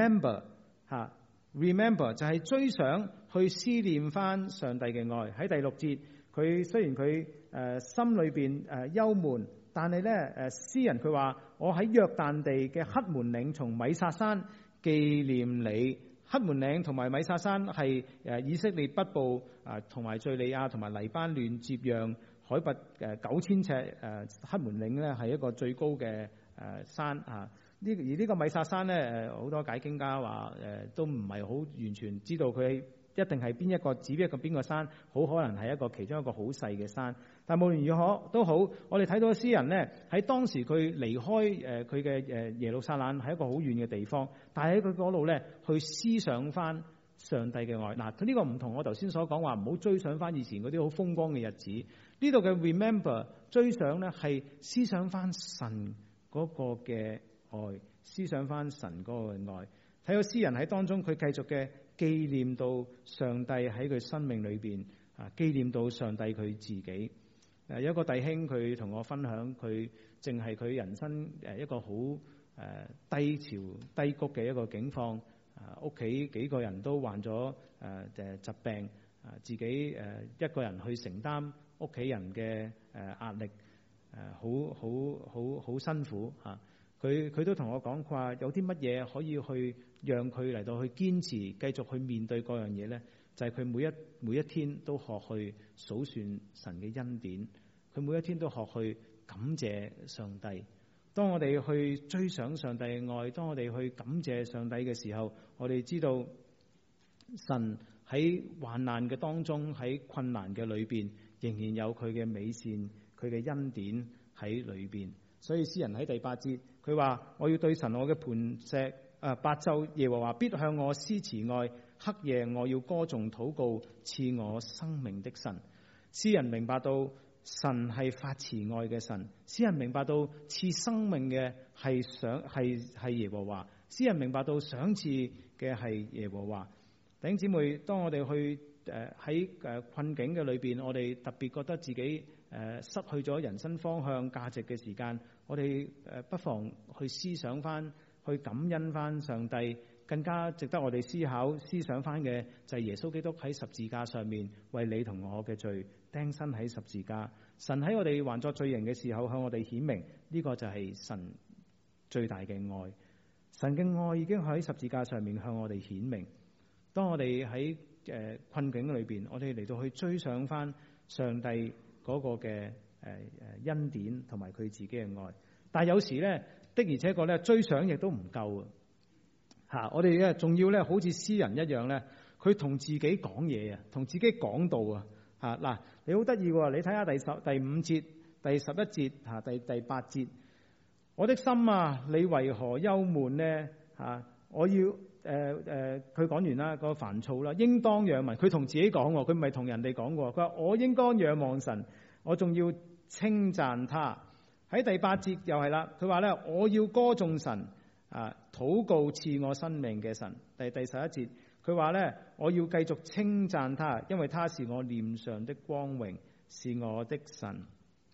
remember 就係追想去思念翻上帝嘅愛。喺第6節，佢雖然佢心裏邊憂悶，但係咧詩人佢話：我喺約旦地嘅黑門嶺，從米薩山紀念你。黑門嶺同埋米薩山係以色列北部同埋敘利亞同埋黎巴嫩接壤，海拔9000尺。黑門嶺咧係一個最高嘅山而呢個米薩山咧好多解經家話都唔係好完全知道佢一定係邊一個指邊個山，好可能係其中一個好細嘅山。但無論如何都好，我哋睇到詩人咧喺當時佢離開佢嘅耶路撒冷係一個好遠嘅地方，但係喺佢嗰度咧去思想翻上帝嘅愛。嗱，呢個唔同我頭先所講話唔好追想翻以前嗰啲好風光嘅日子。呢度嘅 remember 追想咧係思想翻神嗰個嘅愛，思想翻神嗰個愛。睇到詩人喺當中佢繼續嘅紀念到上帝喺佢生命裏邊紀念到上帝佢自己。有一個弟兄佢同我分享，佢淨係佢人生一個好低潮低谷嘅一個境況，屋企幾個人都患咗疾病，自己一個人去承擔屋企人嘅壓力，好辛苦嚇。佢都同我講，佢話有啲乜嘢可以去讓佢嚟到去堅持繼續去面對嗰樣嘢咧？就係佢每一天都學去數算神嘅恩典，佢每一天都學去感謝上帝。當我哋去追想上帝嘅愛，當我哋去感謝上帝嘅時候，我哋知道神喺患難嘅當中，喺困難嘅裏邊，仍然有佢嘅美善，佢嘅恩典喺裏邊。所以詩人喺第8節，佢話：我要對神我嘅磐石，白晝耶和華必向我施慈愛，黑夜我要歌頌禱告賜我生命的神。詩人明白到神係發慈愛嘅神，詩人明白到賜生命嘅係耶和華，詩人明白到賞賜嘅係耶和華。弟兄姊妹，當我哋去喺困境嘅裏邊，我哋特別覺得自己失去咗人生方向、價值嘅時間，我哋不妨去思想翻，去感恩翻上帝。更加值得我哋思考、思想翻嘅就係耶穌基督喺十字架上面為你同我嘅罪釘身喺十字架。神喺我哋還作罪人嘅時候向我哋顯明，呢個就係神最大嘅愛。神嘅愛已經喺十字架上面向我哋顯明。當我哋喺困境裏邊，我哋嚟到去追想翻上帝嗰個嘅恩典同埋佢自己嘅愛。但係有時咧，的而且確咧，追想亦都唔夠啊！我哋咧仲要咧，好似詩人一樣咧，佢同自己講嘢啊，同自己講道啊！嗱，你好得意喎！你睇下第5節、第11節第8節，我的心啊，你為何憂悶呢？我要佢講完啦，個煩躁啦，應當仰望。佢同自己講喎，佢唔係同人哋講喎。佢話我應當仰望神，我仲要稱讚他。喺第8節又係啦，佢話咧，我要歌頌神，禱告賜我生命嘅神。第11節佢話咧，我要繼續稱讚他，因為他是我臉上的光榮，是我的神。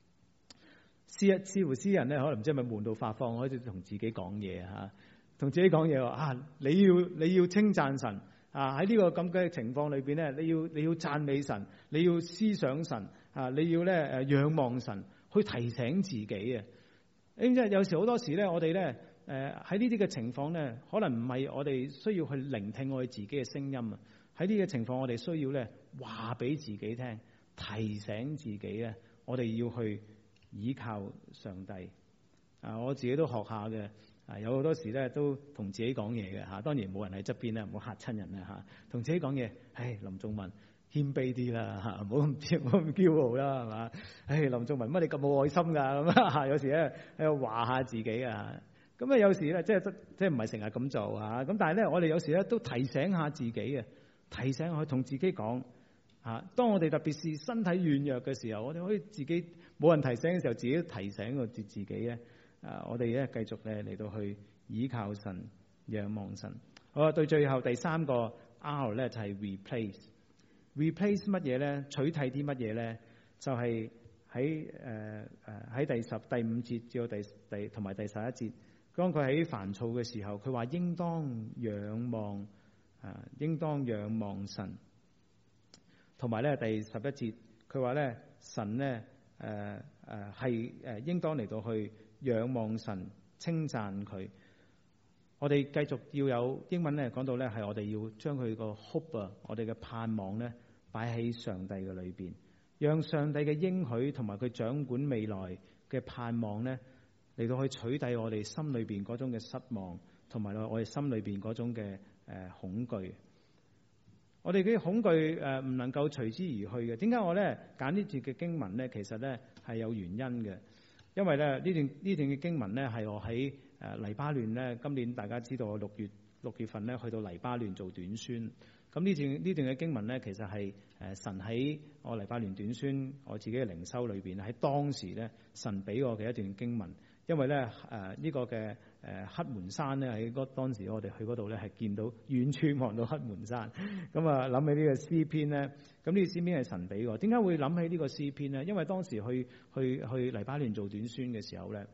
似乎詩人咧，可能唔知係咪悶到發放，開始同自己講嘢同自己講嘢話你要稱讚神喺呢個咁嘅情況裏邊咧，你要讚美神，你要思想神你要咧仰望神，去提醒自己啊！你知有時好多時咧，我哋咧喺呢啲嘅情況咧，可能唔係我哋需要去聆聽我哋自己嘅聲音啊！喺呢個情況，我哋需要咧話俾自己聽，提醒自己咧，我哋要去依靠上帝我自己都學下嘅。有好多時咧都同自己講嘢嘅當然冇人喺側邊啦，唔好嚇親人啦同自己講嘢，林仲文謙卑啲啦唔好咁驕傲啦，係嘛？林仲文乜你咁冇愛心㗎咁有時咧喺度話下自己咁有時咧即係唔係成日咁做咁但係咧我哋有時咧都提醒下自己嘅，提醒佢同自己講當我哋特別是身體軟弱嘅時候，我哋可以自己冇人提醒嘅時候，自己提醒我自己咧。我哋咧繼續咧嚟到去倚靠神、仰望神。好對，最後第3個 R 咧就係 replace 乜嘢咧？取替啲乜嘢咧？就係喺第5節至到同埋第11節，當佢喺煩躁嘅時候，佢話應當仰望神。同埋咧第11節，佢話咧神咧係應當嚟到去仰望神，稱讚佢。我哋繼續要有英文咧講到咧，係我哋要將佢個 hope 我哋嘅盼望咧擺喺上帝嘅裏邊，讓上帝嘅應許同埋佢掌管未來嘅盼望咧嚟到去取締我哋心裏邊嗰種嘅失望，同埋我哋心裏邊嗰種嘅恐懼。我哋嘅恐懼唔能夠隨之而去嘅。點解我咧揀呢段嘅經文咧？其實咧係有原因嘅。因為咧呢段嘅經文咧係我喺黎巴嫩咧，今年大家知道我6月份咧去到黎巴嫩做短宣。咁呢段嘅經文咧，其實係神喺我黎巴嫩短宣我自己嘅靈修裏邊，喺當時咧神俾我嘅一段經文。因為咧呢個嘅黑門山咧喺當時我哋去嗰度咧係見到遠處望到黑門山。咁諗起呢個詩篇咧，咁呢個詩篇係神俾我。點解會諗起呢個詩篇咧？因為當時去黎巴嫩做短宣嘅時候咧，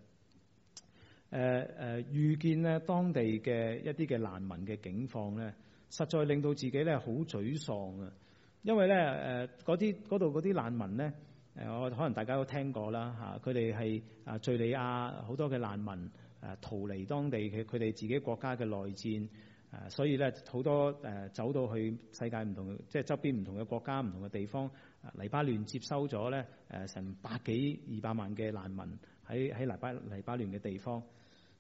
遇見咧當地嘅一啲嘅難民嘅境況咧，實在令到自己咧好沮喪啊！因為咧嗰度嗰啲難民咧。我可能大家都聽過啦佢哋係敍利亞好多嘅難民逃離當地嘅佢哋自己國家嘅內戰所以咧好多走到去世界唔同即係周邊唔同嘅國家唔同嘅地方，黎巴嫩接收咗咧成100幾200萬嘅難民喺黎巴嫩嘅地方。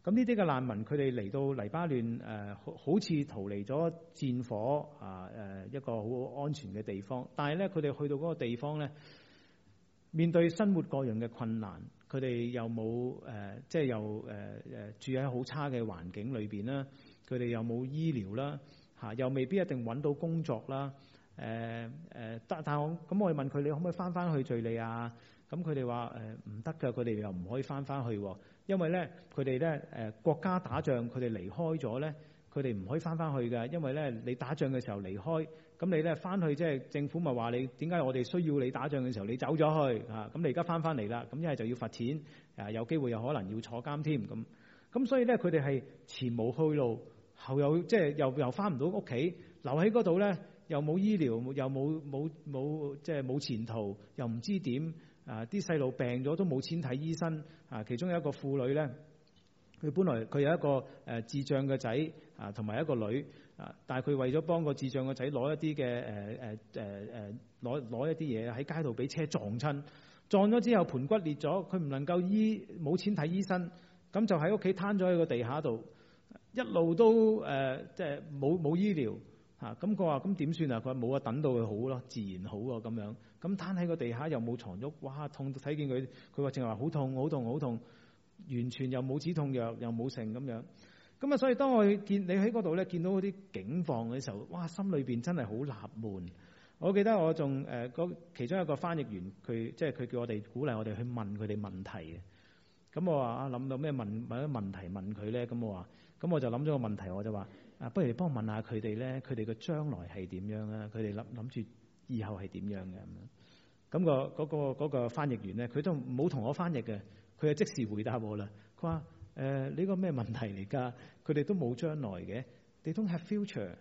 咁呢啲嘅難民佢哋嚟到黎巴嫩好似逃離咗戰火一個好安全嘅地方，但係咧佢哋去到嗰個地方咧，面對生活各樣嘅困難，佢哋又冇即係又住喺好差嘅環境裏邊啦，佢哋又冇醫療啦，又未必一定揾到工作啦。但我哋問佢，你可唔可以翻去敍利亞？咁佢哋話唔得㗎，佢哋又唔可以翻去，因為咧佢哋咧國家打仗，佢哋離開咗咧，佢哋唔可以翻去㗎，因為咧你打仗嘅時候離開，咁你咧翻去即係政府咪話你點解我哋需要你打仗嘅時候你走咗去咁你而家翻嚟啦，咁一係就要罰錢，有機會有可能要坐監添咁所以咧佢哋係前無去路，後有即係又翻唔到屋企，留喺嗰度咧。又冇醫療，又冇即係冇前途，又唔知點啲細路病咗都冇錢睇醫生其中有一個婦女咧，佢本來佢有一個智障嘅仔同埋一個女但係佢為咗幫個智障嘅仔攞一啲嘅攞一啲嘢喺街度俾車撞咗之後盤骨裂咗，佢唔能夠冇錢睇醫生，咁就喺屋企攤咗喺個地下度，一路都即係冇醫療。咁佢話咁點算啊？佢話冇啊，等到佢好咯，自然好啊咁樣。咁攤喺個地下又冇床褥，哇痛到睇見佢，佢話淨係話好痛好痛好痛，完全又冇止痛藥又冇剩咁樣。咁所以當我見你喺嗰度咧，見到嗰啲境況嘅時候，哇心裏邊真係好納悶。我記得我仲其中一個翻譯員，佢叫我哋鼓勵我哋去問佢哋問題嘅。咁我話諗到咩問題問佢咧？咁我就諗咗個問題，我就話不如你幫我問下佢哋咧，佢哋嘅將來係點樣啊？佢哋諗住以後係點樣嘅咁樣？咁嗰個翻譯員咧，佢都冇同我翻譯嘅，佢就即時回答我啦。佢話呢個咩問題嚟㗎？佢哋都冇將來嘅 ，They don't have future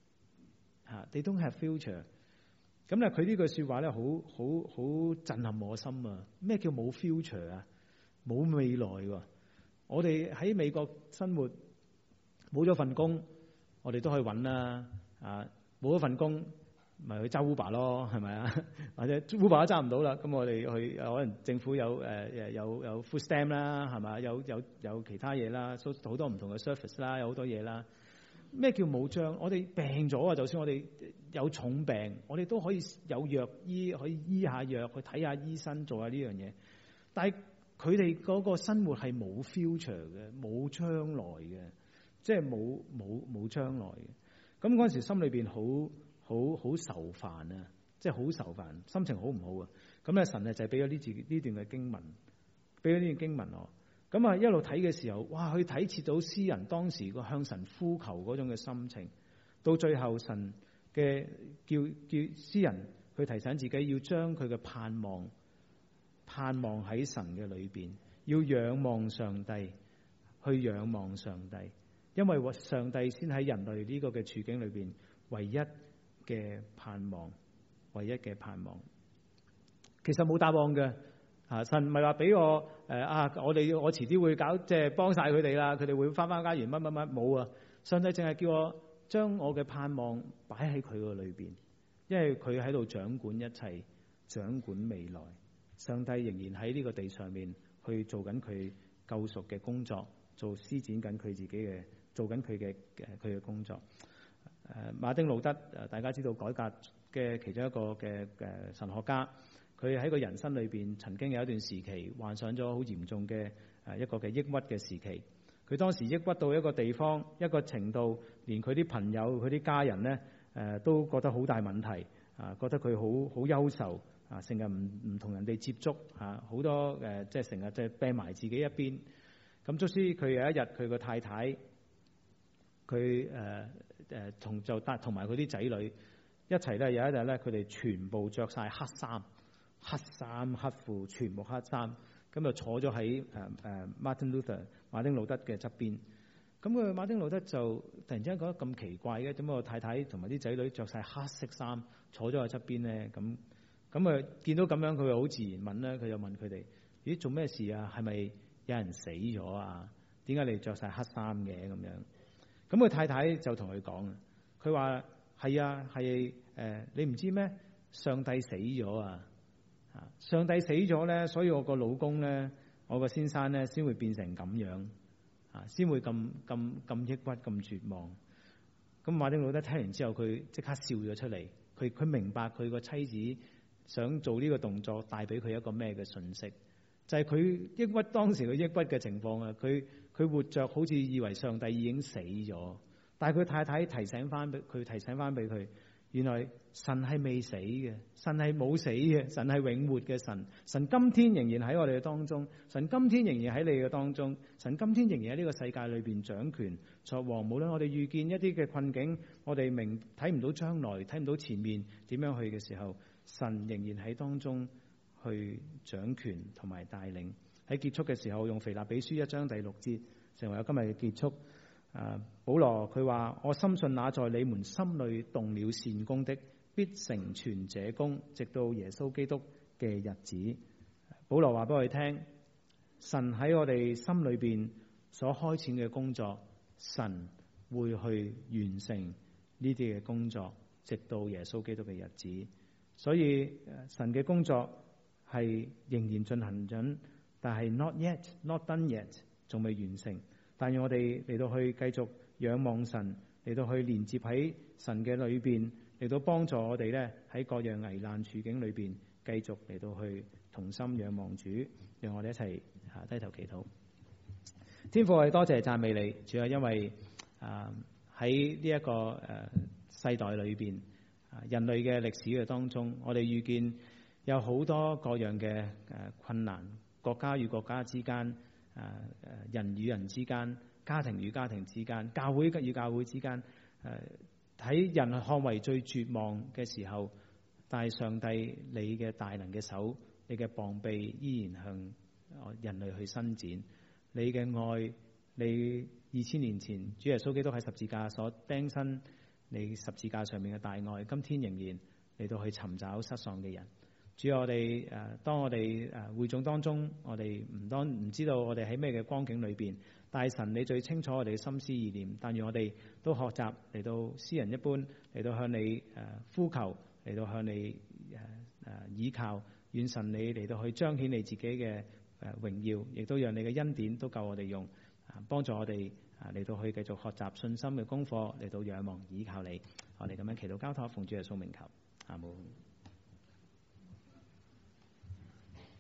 They don't have future。咁咧，佢呢句説話咧，好震撼我心啊！咩叫冇 future 啊？冇未來喎！我哋喺美國生活。冇咗份工，我哋都可以揾啦。冇咗份工，咪去揸 Uber 咯，係咪啊？或者 Uber 都揸唔到啦，咁我哋去可能政府有food stamp 啦，係嘛？有其他嘢啦，好多唔同嘅 service 啦，有好多嘢啦。咩叫冇將？我哋病咗啊！就算我哋有重病，我哋都可以有藥醫，可以醫下藥，去睇下醫生，做下呢樣嘢。但係佢哋嗰個生活係冇 future 嘅，冇將來嘅。即係冇將來嘅，咁嗰陣時心裏邊好愁煩啊！即係好愁煩，心情好唔好啊？咁咧神咧就係俾咗呢段嘅經文，俾咗呢段經文我。咁啊一路睇嘅時候，哇！去睇切到詩人當時個向神呼求嗰種嘅心情，到最後神嘅叫詩人去提醒自己要將佢嘅盼望喺神嘅裏邊，要仰望上帝，去仰望上帝。因為上帝先喺人類呢個嘅處境裏邊唯一嘅盼望，唯一嘅盼望。其實冇答案嘅，神唔係話俾我我遲啲會搞即係幫晒佢哋啦，佢哋會翻家園乜冇啊！上帝淨係叫我將我嘅盼望擺喺佢個裏邊，因為佢喺度掌管一切，掌管未來。上帝仍然喺呢個地上面去做緊佢救贖嘅工作，施展緊佢自己嘅。做緊佢嘅工作。馬丁路德大家知道改革嘅其中一個嘅神學家，佢喺個人生裏邊曾經有一段時期患上咗好嚴重嘅一個嘅抑鬱嘅時期。佢當時抑鬱到一個地方一個程度，連佢啲朋友佢啲家人咧都覺得好大問題覺得佢好憂愁成日唔同人哋接觸好多即係成日即係病埋自己一邊。咁終於佢有一日佢個太太。佢同埋佢啲仔女一齊咧，有一日咧，佢哋全部着晒黑衫黑褲，全部黑衫，咁就坐咗喺馬丁路德嘅側邊。咁佢馬丁路德就突然之間覺得咁奇怪嘅，點解我太太同埋啲仔女着晒黑色衫坐咗喺側邊咧？咁見到咁樣，佢好自然問咧，佢就問佢哋：咦，做咩事啊？係咪有人死咗啊？點解你着晒黑衫嘅咁樣？咁佢太太就同佢講啊，佢話係啊，你唔知咩？上帝死咗啊！上帝死咗咧，所以我個老公咧，我個先生咧，先會變成咁樣先會咁抑鬱咁絕望。咁馬丁路德聽完之後，佢即刻笑咗出嚟。佢明白佢個妻子想做呢個動作帶俾佢一個咩嘅信息，就係佢抑鬱當時佢抑鬱嘅情況啊。佢活着好似以為上帝已經死咗，但係佢太太提醒翻俾佢，原來神係未死嘅，神係冇死嘅，神係永活嘅神。神今天仍然喺我哋嘅當中，神今天仍然喺你嘅當中，神今天仍然喺呢個世界裏邊掌權作王。無論我哋遇見一啲嘅困境，我哋睇唔到將來，睇唔到前面點樣去嘅時候，神仍然喺當中去掌權同埋帶領。喺結束嘅時候，用腓立比書1章第6節成為我今日嘅結束。保羅佢話：我深信那在你們心裏動了善工的，必成全這工，直到耶穌基督嘅日子。保羅話俾我哋聽，神喺我哋心裏邊所開始嘅工作，神會去完成呢啲嘅工作，直到耶穌基督嘅日子。所以神嘅工作係仍然進行緊，但係 not done yet， 仲未完成。但願我哋嚟到去繼續仰望神，嚟到去連接喺神嘅裏邊，嚟到幫助我哋咧喺各樣危難處境裏邊，繼續嚟到去同心仰望主。讓我哋一齊低頭祈禱。天父，我哋多謝讚美你，主要因為喺呢一個世代裏邊，人類嘅歷史嘅當中，我哋遇見有好多各樣嘅困難，國家與國家之間。人與人之間，家庭與家庭之間，教會與教會之間，喺人看為最絕望嘅時候，但係上帝你嘅大能嘅手，你嘅膀臂依然向人類去伸展。你嘅愛，你2000年前主耶穌基督喺十字架所釘身，你十字架上面嘅大愛，今天仍然嚟到去尋找失喪嘅人。主要我哋當我哋會眾當中，我哋唔知道我哋喺咩嘅光景裏邊，但係神你最清楚我哋嘅心思意念。但願我哋都學習嚟到詩人一般嚟到向你呼求，嚟到向你倚靠。願神你嚟到去彰顯你自己嘅榮耀，亦都讓你嘅恩典都夠我哋用，幫助我哋嚟到去繼續學習信心嘅功課，嚟到仰望倚靠你。我哋咁樣祈禱交託，奉主耶穌名求，阿門。